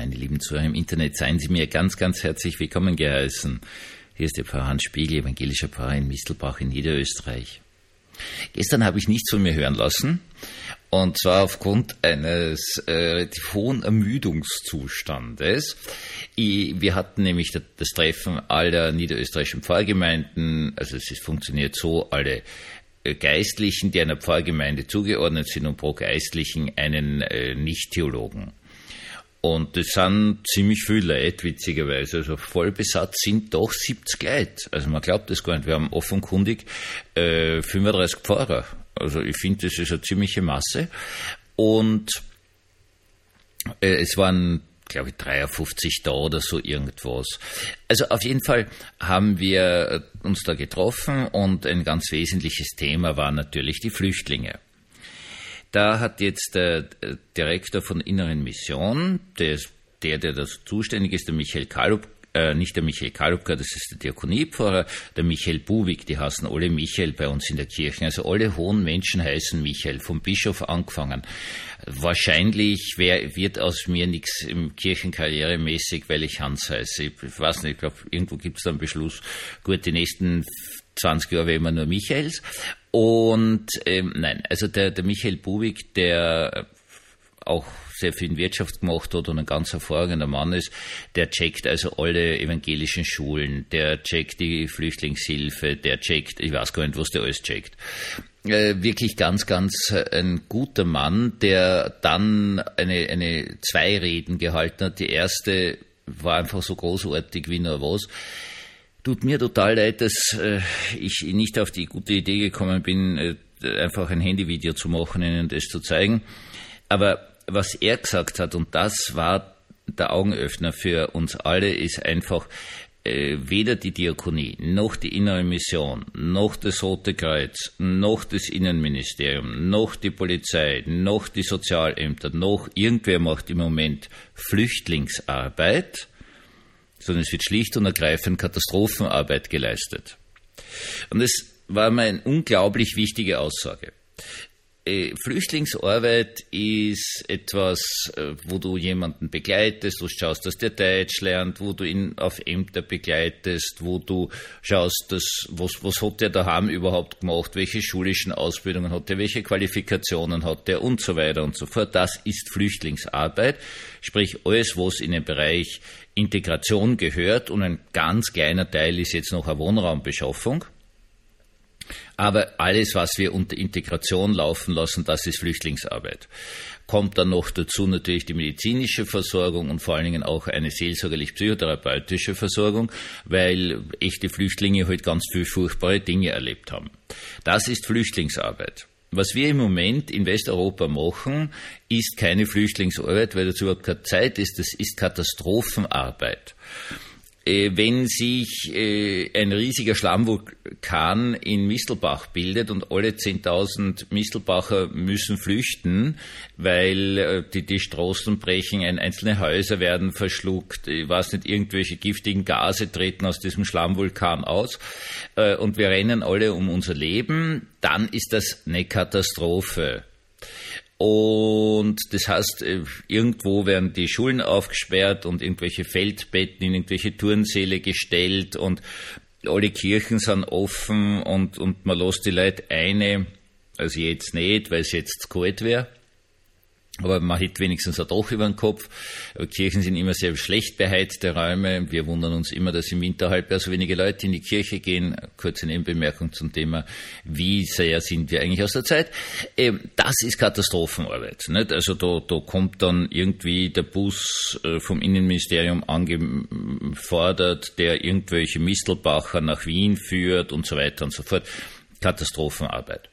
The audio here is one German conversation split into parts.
meine lieben Zuhörer im Internet, seien Sie mir ganz, ganz herzlich willkommen geheißen. Hier ist der Pfarrer Hans Spiegel, evangelischer Pfarrer in Mistelbach in Niederösterreich. Gestern habe ich nichts von mir hören lassen, und zwar aufgrund eines relativ hohen Ermüdungszustandes. Wir hatten nämlich das Treffen aller niederösterreichischen Pfarrgemeinden, also es funktioniert so, alle Geistlichen, die einer Pfarrgemeinde zugeordnet sind, und pro Geistlichen einen Nicht-Theologen. Und das sind ziemlich viele Leute, witzigerweise. Also voll besetzt sind doch 70 Leute. Also man glaubt das gar nicht. Wir haben offenkundig 35 Pfarrer. Also ich finde, das ist eine ziemliche Masse. Und es waren, glaube ich, 53 da oder so irgendwas. Also auf jeden Fall haben wir uns da getroffen, und ein ganz wesentliches Thema waren natürlich die Flüchtlinge. Da hat jetzt der Direktor von Inneren Mission, der das zuständig ist, der Michael Kalup, nicht der Michael Kalupka, das ist der Diakoniepfarrer, der Michael Bubik, die heißen alle Michael bei uns in der Kirche. Also alle hohen Menschen heißen Michael, vom Bischof angefangen. Wahrscheinlich wird aus mir nichts im Kirchenkarrieremäßig, weil ich Hans heiße. Ich weiß nicht, ich glaube, irgendwo gibt es da einen Beschluss. Gut, die nächsten 20 Jahre wäre immer nur Michaels. Und nein, also der Michael Bubik, der auch sehr viel in Wirtschaft gemacht hat und ein ganz hervorragender Mann ist, der checkt also alle evangelischen Schulen, der checkt die Flüchtlingshilfe, der checkt, ich weiß gar nicht, was der alles checkt. Wirklich ganz, ganz ein guter Mann, der dann eine zwei Reden gehalten hat. Die erste war einfach so großartig wie nur was. Tut mir total leid, dass ich nicht auf die gute Idee gekommen bin, einfach ein Handyvideo zu machen, Ihnen das zu zeigen. Aber was er gesagt hat, und das war der Augenöffner für uns alle, ist einfach, weder die Diakonie, noch die Innere Mission, noch das Rote Kreuz, noch das Innenministerium, noch die Polizei, noch die Sozialämter, noch irgendwer macht im Moment Flüchtlingsarbeit, sondern es wird schlicht und ergreifend Katastrophenarbeit geleistet. Und das war mir eine unglaublich wichtige Aussage. Flüchtlingsarbeit ist etwas, wo du jemanden begleitest, wo du schaust, dass der Deutsch lernt, wo du ihn auf Ämter begleitest, wo du schaust, was hat der daheim überhaupt gemacht, welche schulischen Ausbildungen hat er, welche Qualifikationen hat er und so weiter und so fort. Das ist Flüchtlingsarbeit, sprich alles, was in den Bereich Integration gehört, und ein ganz kleiner Teil ist jetzt noch eine Wohnraumbeschaffung. Aber alles, was wir unter Integration laufen lassen, das ist Flüchtlingsarbeit. Kommt dann noch dazu natürlich die medizinische Versorgung und vor allen Dingen auch eine seelsorgerlich-psychotherapeutische Versorgung, weil echte Flüchtlinge halt ganz viel furchtbare Dinge erlebt haben. Das ist Flüchtlingsarbeit. Was wir im Moment in Westeuropa machen, ist keine Flüchtlingsarbeit, weil dazu überhaupt keine Zeit ist. Das ist Katastrophenarbeit. Wenn sich ein riesiger Schlammvulkan in Mistelbach bildet und alle 10.000 Mistelbacher müssen flüchten, weil die Straßen brechen, einzelne Häuser werden verschluckt, ich weiß nicht, irgendwelche giftigen Gase treten aus diesem Schlammvulkan aus, und wir rennen alle um unser Leben, dann ist das eine Katastrophe. Und das heißt, irgendwo werden die Schulen aufgesperrt und irgendwelche Feldbetten in irgendwelche Turnsäle gestellt und alle Kirchen sind offen und man lässt die Leute eine, also jetzt nicht, weil es jetzt zu kalt wäre. Aber man hat wenigstens ein Dach über den Kopf. Kirchen sind immer sehr schlecht beheizte Räume. Wir wundern uns immer, dass im Winterhalbjahr so wenige Leute in die Kirche gehen. Kurze Nebenbemerkung zum Thema, wie sehr sind wir eigentlich aus der Zeit. Das ist Katastrophenarbeit, nicht? Also da kommt dann irgendwie der Bus vom Innenministerium angefordert, der irgendwelche Mistelbacher nach Wien führt und so weiter und so fort. Katastrophenarbeit.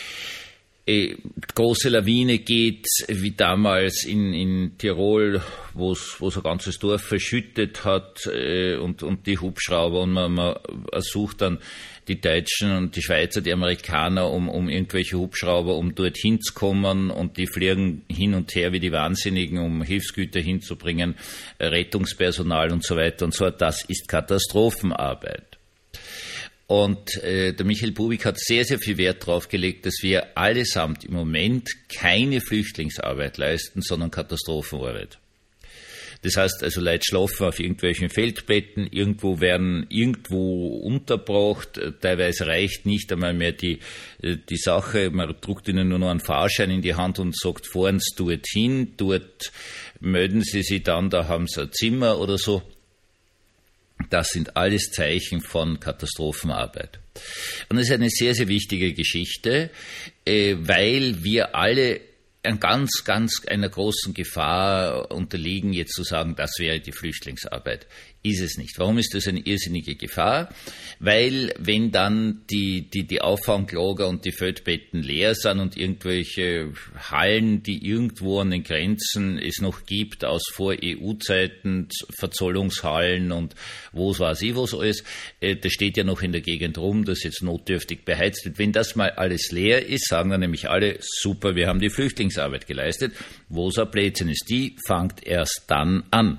Große Lawine geht, wie damals in Tirol, wo es ein ganzes Dorf verschüttet hat, und die Hubschrauber, und man sucht dann die Deutschen und die Schweizer, die Amerikaner um irgendwelche Hubschrauber, um dorthin zu kommen, und die fliegen hin und her wie die Wahnsinnigen, um Hilfsgüter hinzubringen, Rettungspersonal und so weiter und so fort. Das ist Katastrophenarbeit. Und der Michael Bubik hat sehr, sehr viel Wert darauf gelegt, dass wir allesamt im Moment keine Flüchtlingsarbeit leisten, sondern Katastrophenarbeit. Das heißt also, Leute schlafen auf irgendwelchen Feldbetten, werden irgendwo untergebracht, teilweise reicht nicht einmal mehr die Sache, man druckt ihnen nur noch einen Fahrschein in die Hand und sagt, fahren Sie dorthin, dort melden Sie sich dann, da haben Sie ein Zimmer oder so. Das sind alles Zeichen von Katastrophenarbeit. Und es ist eine sehr, sehr wichtige Geschichte, weil wir alle einer großen Gefahr unterliegen, jetzt zu sagen, das wäre die Flüchtlingsarbeit. Ist es nicht. Warum ist das eine irrsinnige Gefahr? Weil, wenn dann die Auffanglager und die Feldbetten leer sind und irgendwelche Hallen, die irgendwo an den Grenzen es noch gibt, aus Vor-EU-Zeiten, Verzollungshallen und was weiß ich was alles, das steht ja noch in der Gegend rum, das jetzt notdürftig beheizt wird. Wenn das mal alles leer ist, sagen dann nämlich alle, super, wir haben die Flüchtlingsarbeit geleistet. Wo es ein Blödsinn ist, die fängt erst dann an.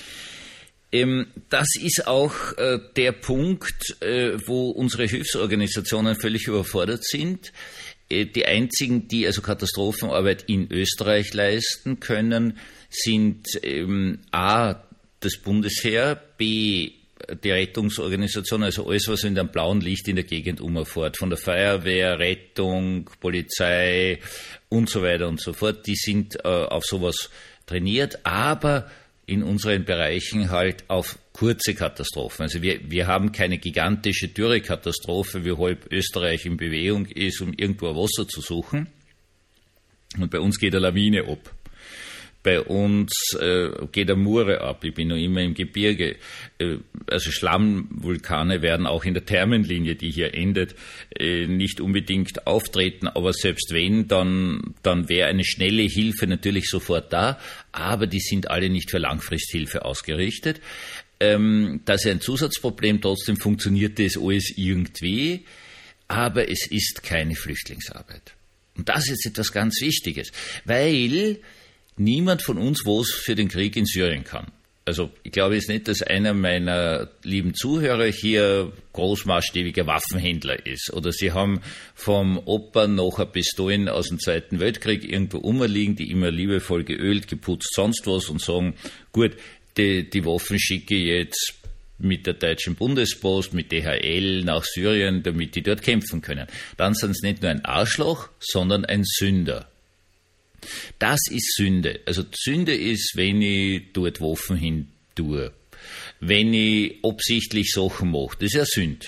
Das ist auch der Punkt, wo unsere Hilfsorganisationen völlig überfordert sind. Die einzigen, die also Katastrophenarbeit in Österreich leisten können, sind A, das Bundesheer, B, die Rettungsorganisation, also alles, was in dem blauen Licht in der Gegend umfährt, von der Feuerwehr, Rettung, Polizei und so weiter und so fort, die sind auf sowas trainiert, aber in unseren Bereichen halt auf kurze Katastrophen. Also wir haben keine gigantische Dürrekatastrophe, wie halb Österreich in Bewegung ist, um irgendwo Wasser zu suchen. Und bei uns geht eine Lawine ab. Bei uns geht eine Mure ab. Ich bin noch immer im Gebirge. Also Schlammvulkane werden auch in der Thermenlinie, die hier endet, nicht unbedingt auftreten. Aber selbst wenn, dann wäre eine schnelle Hilfe natürlich sofort da. Aber die sind alle nicht für Langfristhilfe ausgerichtet. Das ist ein Zusatzproblem. Trotzdem funktioniert das alles irgendwie. Aber es ist keine Flüchtlingsarbeit. Und das ist etwas ganz Wichtiges. Weil niemand von uns was für den Krieg in Syrien kann. Also ich glaube jetzt nicht, dass einer meiner lieben Zuhörer hier großmaßstäbiger Waffenhändler ist. Oder sie haben vom Opa noch ein Pistolen aus dem Zweiten Weltkrieg irgendwo rumliegen, die immer liebevoll geölt, geputzt, sonst was und sagen, gut, die Waffen schicke ich jetzt mit der Deutschen Bundespost, mit DHL nach Syrien, damit die dort kämpfen können. Dann sind es nicht nur ein Arschloch, sondern ein Sünder. Das ist Sünde. Also Sünde ist, wenn ich dort Waffen hin tue. Wenn ich absichtlich Sachen mache. Das ist ja Sünde.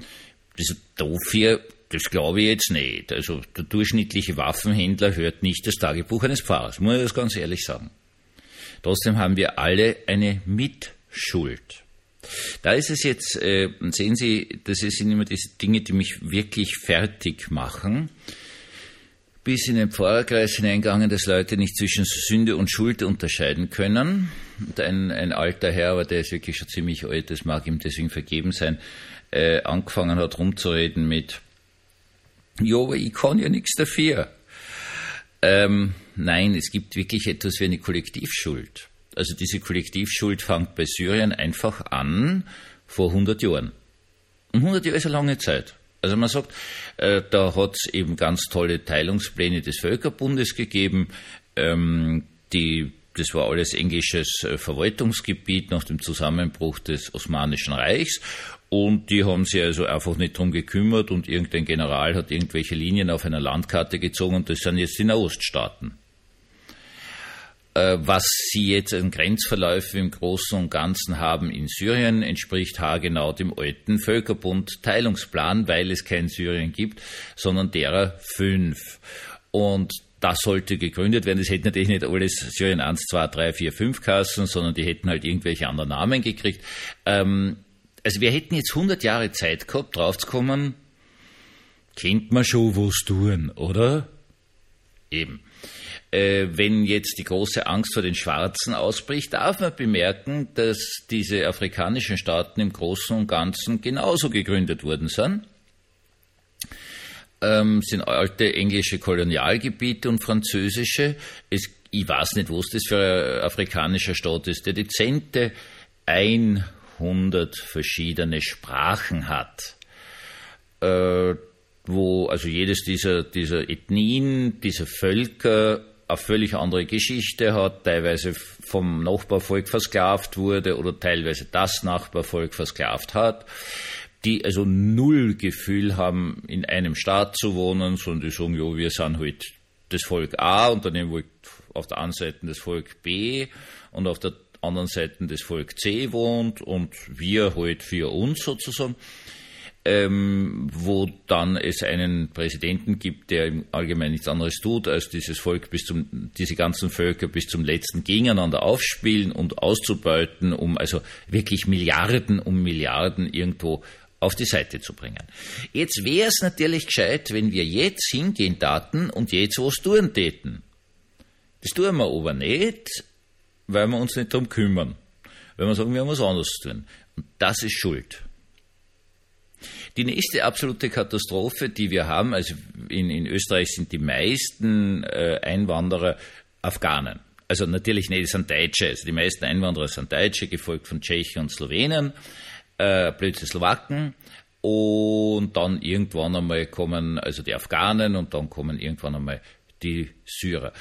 Das glaube ich jetzt nicht. Also der durchschnittliche Waffenhändler hört nicht das Tagebuch eines Pfarrers. Muss ich das ganz ehrlich sagen. Trotzdem haben wir alle eine Mitschuld. Da ist es jetzt, sehen Sie, das sind immer diese Dinge, die mich wirklich fertig machen. Bis in den Pfarrerkreis hineingegangen, dass Leute nicht zwischen Sünde und Schuld unterscheiden können. Und ein alter Herr, aber der ist wirklich schon ziemlich alt, das mag ihm deswegen vergeben sein, angefangen hat rumzureden mit, ja, aber ich kann ja nichts dafür. Nein, es gibt wirklich etwas wie eine Kollektivschuld. Also diese Kollektivschuld fängt bei Syrien einfach an vor 100 Jahren. Und 100 Jahre ist eine lange Zeit. Also man sagt, da hat es eben ganz tolle Teilungspläne des Völkerbundes gegeben. Das war alles englisches Verwaltungsgebiet nach dem Zusammenbruch des Osmanischen Reichs. Und die haben sich also einfach nicht drum gekümmert und irgendein General hat irgendwelche Linien auf einer Landkarte gezogen und das sind jetzt die Nahoststaaten. Was sie jetzt an Grenzverläufen im Großen und Ganzen haben in Syrien, entspricht haargenau dem alten Völkerbund-Teilungsplan, weil es kein Syrien gibt, sondern derer 5. Und das sollte gegründet werden. Das hätten natürlich nicht alles Syrien 1, 2, 3, 4, 5 Kassen, sondern die hätten halt irgendwelche anderen Namen gekriegt. Also wir hätten jetzt 100 Jahre Zeit gehabt, draufzukommen, kennt man schon was tun, oder? Eben. Wenn jetzt die große Angst vor den Schwarzen ausbricht, darf man bemerken, dass diese afrikanischen Staaten im Großen und Ganzen genauso gegründet worden sind. Sind alte englische Kolonialgebiete und französische. Ich weiß nicht, was das für ein afrikanischer Staat ist, der dezente 100 verschiedene Sprachen hat. Wo also jedes dieser Ethnien, dieser Völker eine völlig andere Geschichte hat, teilweise vom Nachbarvolk versklavt wurde oder teilweise das Nachbarvolk versklavt hat, die also null Gefühl haben, in einem Staat zu wohnen, sondern die sagen, ja, wir sind halt das Volk A und dann nehmen wir auf der einen Seite das Volk B und auf der anderen Seite das Volk C wohnt und wir halt für uns sozusagen. Wo dann es einen Präsidenten gibt, der im Allgemeinen nichts anderes tut, als diese ganzen Völker bis zum letzten gegeneinander aufspielen und auszubeuten, um also wirklich Milliarden um Milliarden irgendwo auf die Seite zu bringen. Jetzt wäre es natürlich gescheit, wenn wir jetzt hingehen taten und jetzt was tun täten. Das tun wir aber nicht, weil wir uns nicht darum kümmern. Weil wir sagen, wir haben was anderes zu tun. Und das ist Schuld. Die nächste absolute Katastrophe, die wir haben, also in Österreich sind die meisten Einwanderer Afghanen. Also natürlich nicht, es sind Deutsche. Also die meisten Einwanderer sind Deutsche, gefolgt von Tschechen und Slowenen, plötzlich Slowaken. Und dann irgendwann einmal kommen also die Afghanen und dann kommen irgendwann einmal die Syrer.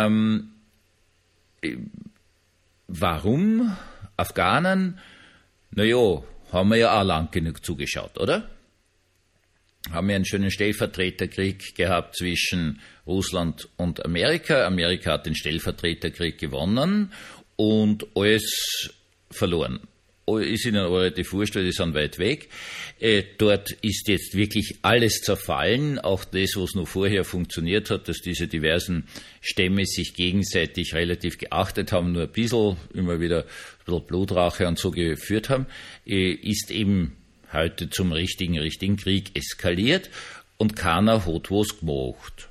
Warum Afghanen? Naja, haben wir ja auch lang genug zugeschaut, oder? Haben wir einen schönen Stellvertreterkrieg gehabt zwischen Russland und Amerika. Amerika hat den Stellvertreterkrieg gewonnen und alles verloren. Ist ihnen aber relativ wurscht, weil die sind weit weg. Dort ist jetzt wirklich alles zerfallen, auch das, was noch vorher funktioniert hat, dass diese diversen Stämme sich gegenseitig relativ geachtet haben, nur ein bisschen, immer wieder ein bisschen Blutrache und so geführt haben, ist eben heute zum richtigen Krieg eskaliert und keiner hat was gemacht.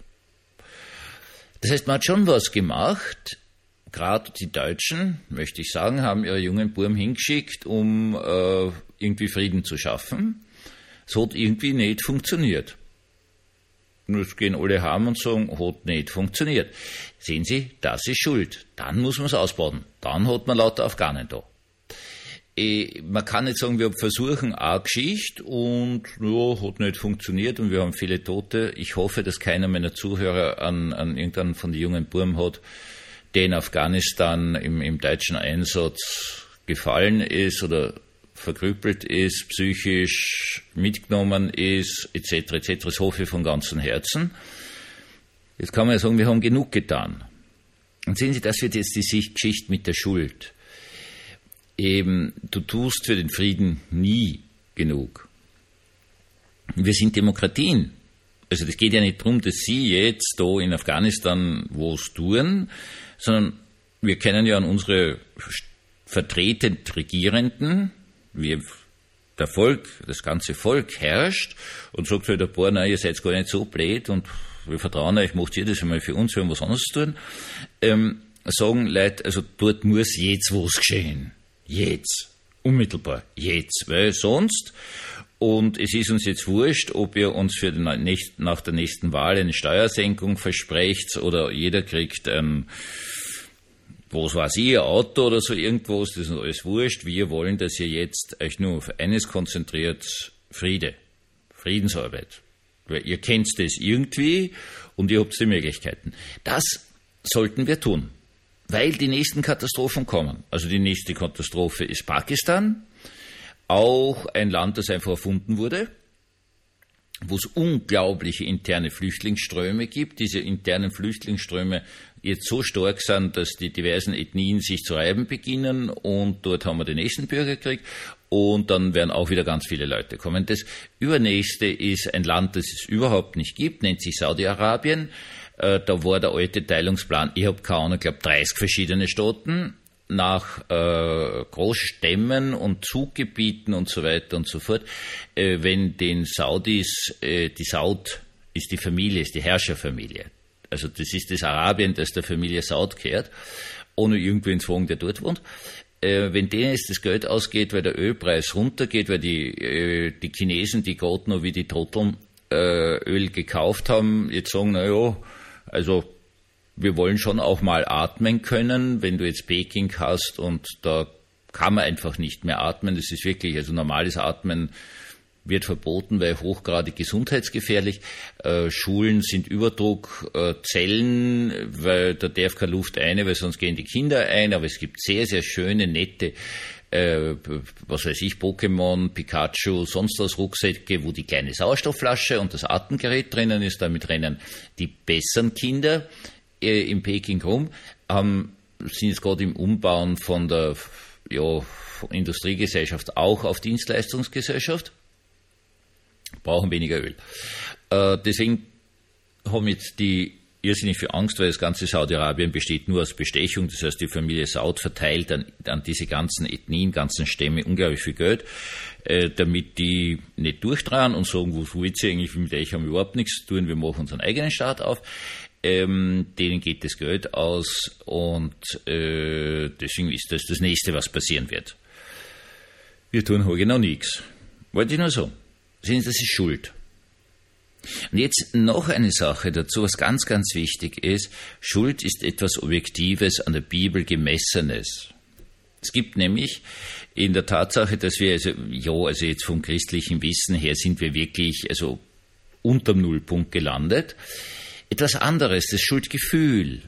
Das heißt, man hat schon was gemacht. Gerade die Deutschen, möchte ich sagen, haben ihre jungen Burm hingeschickt, um irgendwie Frieden zu schaffen. Es hat irgendwie nicht funktioniert. Jetzt gehen alle heim und sagen, hat nicht funktioniert. Sehen Sie, das ist schuld. Dann muss man es ausbauen. Dann hat man lauter Afghanen da. Man kann nicht sagen, wir versuchen eine Geschichte und ja, hat nicht funktioniert und wir haben viele Tote. Ich hoffe, dass keiner meiner Zuhörer an irgendeinen von den jungen Burm hat, der in Afghanistan im deutschen Einsatz gefallen ist oder verkrüppelt ist, psychisch mitgenommen ist, etc. Das hoffe ich von ganzem Herzen. Jetzt kann man ja sagen, wir haben genug getan. Und sehen Sie, das wird jetzt die Geschichte mit der Schuld. Eben, du tust für den Frieden nie genug. Wir sind Demokratien. Also das geht ja nicht darum, dass Sie jetzt da in Afghanistan was tun, sondern wir kennen ja an unsere vertretend Regierenden, wie das ganze Volk herrscht und sagt halt ein paar, nein, ihr seid gar nicht so blöd und wir vertrauen euch, macht ihr das einmal für uns, wir haben was anderes zu tun, sagen Leute, also dort muss jetzt was geschehen. Jetzt. Unmittelbar. Jetzt. Weil sonst, und es ist uns jetzt wurscht, ob ihr uns für nach der nächsten Wahl eine Steuersenkung versprecht oder jeder kriegt was weiß ich, ein Auto oder so irgendwas, das ist alles wurscht. Wir wollen, dass ihr jetzt euch nur auf eines konzentriert, Friedensarbeit. Weil ihr kennt das irgendwie und ihr habt die Möglichkeiten. Das sollten wir tun, weil die nächsten Katastrophen kommen. Also die nächste Katastrophe ist Pakistan, auch ein Land, das einfach erfunden wurde, wo es unglaubliche interne Flüchtlingsströme gibt. Diese internen Flüchtlingsströme jetzt so stark sind, dass die diversen Ethnien sich zu reiben beginnen und dort haben wir den nächsten Bürgerkrieg und dann werden auch wieder ganz viele Leute kommen. Das übernächste ist ein Land, das es überhaupt nicht gibt, nennt sich Saudi-Arabien. Da war der alte Teilungsplan, ich habe keine Ahnung, ich glaube 30 verschiedene Staaten nach Großstämmen und Zuggebieten und so weiter und so fort. Wenn den Saudis, die Saud ist die Familie, ist die Herrscherfamilie. Also das ist das Arabien, das der Familie Saud gehört, ohne irgendwen zu fragen, der dort wohnt. Wenn denen jetzt das Geld ausgeht, weil der Ölpreis runtergeht, weil die Chinesen, die gerade noch wie die Trotteln Öl gekauft haben, jetzt sagen, na ja, also wir wollen schon auch mal atmen können, wenn du jetzt Peking hast und da kann man einfach nicht mehr atmen. Das ist wirklich, also normales Atmen wird verboten, weil hochgradig gesundheitsgefährlich. Schulen sind Überdruck, Zellen, weil da darf keine Luft rein, weil sonst gehen die Kinder ein. Aber es gibt sehr, sehr schöne, nette, was weiß ich, Pokémon, Pikachu, sonst was Rucksäcke, wo die kleine Sauerstoffflasche und das Atemgerät drinnen ist. Damit rennen die besseren Kinder in Peking rum, sind jetzt gerade im Umbauen von der Industriegesellschaft auch auf Dienstleistungsgesellschaft, brauchen weniger Öl. Deswegen haben jetzt die irrsinnig viel Angst, weil das ganze Saudi-Arabien besteht nur aus Bestechung. Das heißt, die Familie Saud verteilt an diese ganzen Ethnien, ganzen Stämme unglaublich viel Geld, damit die nicht durchdrehen und sagen, was wollt ihr eigentlich, mit euch haben wir überhaupt nichts zu tun, wir machen unseren eigenen Staat auf. Denen geht das Geld aus und deswegen ist das Nächste, was passieren wird. Wir tun halt genau nichts. Wollte ich nur sagen. Das ist Schuld. Und jetzt noch eine Sache dazu, was ganz, ganz wichtig ist. Schuld ist etwas Objektives, an der Bibel Gemessenes. Es gibt nämlich in der Tatsache, dass wir, also jetzt vom christlichen Wissen her sind wir wirklich, unterm Nullpunkt gelandet. Etwas anderes, das Schuldgefühl.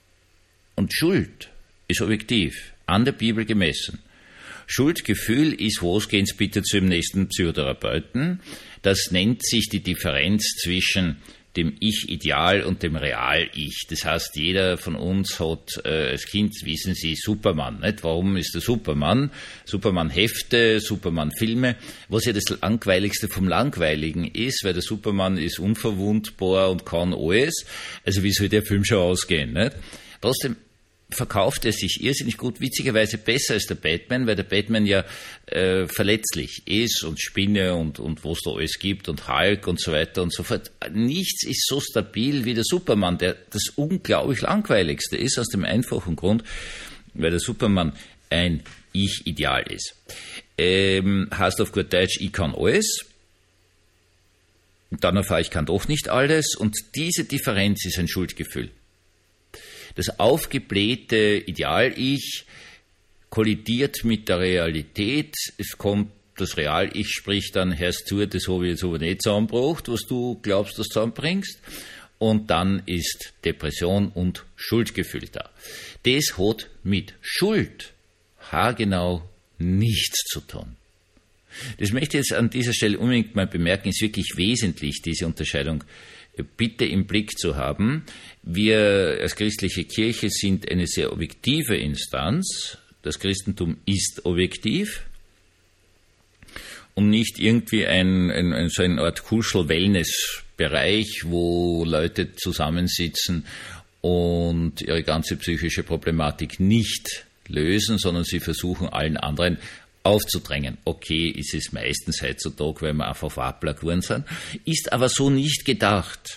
Und Schuld ist objektiv, an der Bibel gemessen. Schuldgefühl ist, was, gehen Sie bitte zu dem nächsten Psychotherapeuten. Das nennt sich die Differenz zwischen dem Ich-Ideal und dem Real-Ich. Das heißt, jeder von uns hat als Kind, wissen Sie, Superman. Nicht? Warum ist der Superman? Superman-Hefte, Superman-Filme, was ja das Langweiligste vom Langweiligen ist, weil der Superman ist unverwundbar und kann alles. Also wie soll der Film schon ausgehen? Nicht? Trotzdem verkauft er sich irrsinnig gut, witzigerweise besser als der Batman, weil der Batman ja verletzlich ist und Spinne und was da alles gibt und Hulk und so weiter und so fort. Nichts ist so stabil wie der Superman, der das unglaublich Langweiligste ist, aus dem einfachen Grund, weil der Superman ein Ich-Ideal ist. Heißt auf gut Deutsch, ich kann alles. Und dann erfahre ich kann doch nicht alles. Und diese Differenz ist ein Schuldgefühl. Das aufgeblähte Ideal-Ich kollidiert mit der Realität. Es kommt das Real-Ich, spricht dann, hörst zu, das habe ich jetzt aber nicht zusammengebracht, was du glaubst, dass du zusammenbringst. Und dann ist Depression und Schuldgefühl da. Das hat mit Schuld haargenau nichts zu tun. Das möchte ich jetzt an dieser Stelle unbedingt mal bemerken, ist wirklich wesentlich, diese Unterscheidung bitte im Blick zu haben. Wir als christliche Kirche sind eine sehr objektive Instanz. Das Christentum ist objektiv und nicht irgendwie so eine Art Kuschel-Wellness-Bereich, wo Leute zusammensitzen und ihre ganze psychische Problematik nicht lösen, sondern sie versuchen, allen anderen aufzudrängen. Okay, ist es meistens heutzutage, weil wir einfach Wappler geworden sind, ist aber so nicht gedacht.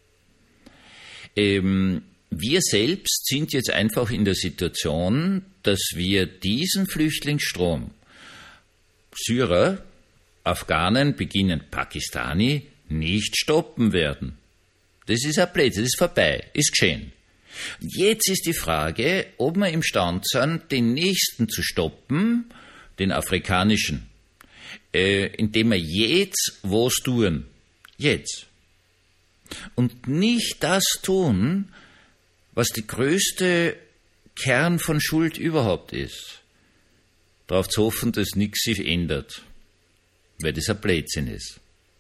Wir selbst sind jetzt einfach in der Situation, dass wir diesen Flüchtlingsstrom, Syrer, Afghanen, beginnend Pakistani, nicht stoppen werden. Das ist ein Blödsinn, das ist vorbei, ist geschehen. Jetzt ist die Frage, ob wir imstande sind, den nächsten zu stoppen, den afrikanischen, indem wir jetzt was tun. Jetzt. Und nicht das tun, was die größte Kern von Schuld überhaupt ist. Darauf zu hoffen, dass nichts sich ändert, weil das ein Blödsinn ist.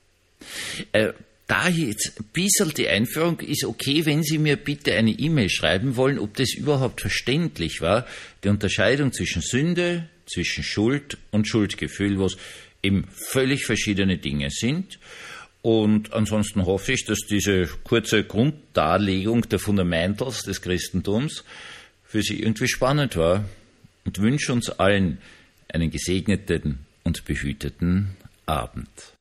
Da jetzt ein bisschen die Einführung ist okay, wenn Sie mir bitte eine E-Mail schreiben wollen, ob das überhaupt verständlich war, die Unterscheidung zwischen Sünde, zwischen Schuld und Schuldgefühl, was eben völlig verschiedene Dinge sind. Und ansonsten hoffe ich, dass diese kurze Grunddarlegung der Fundamentals des Christentums für Sie irgendwie spannend war und wünsche uns allen einen gesegneten und behüteten Abend.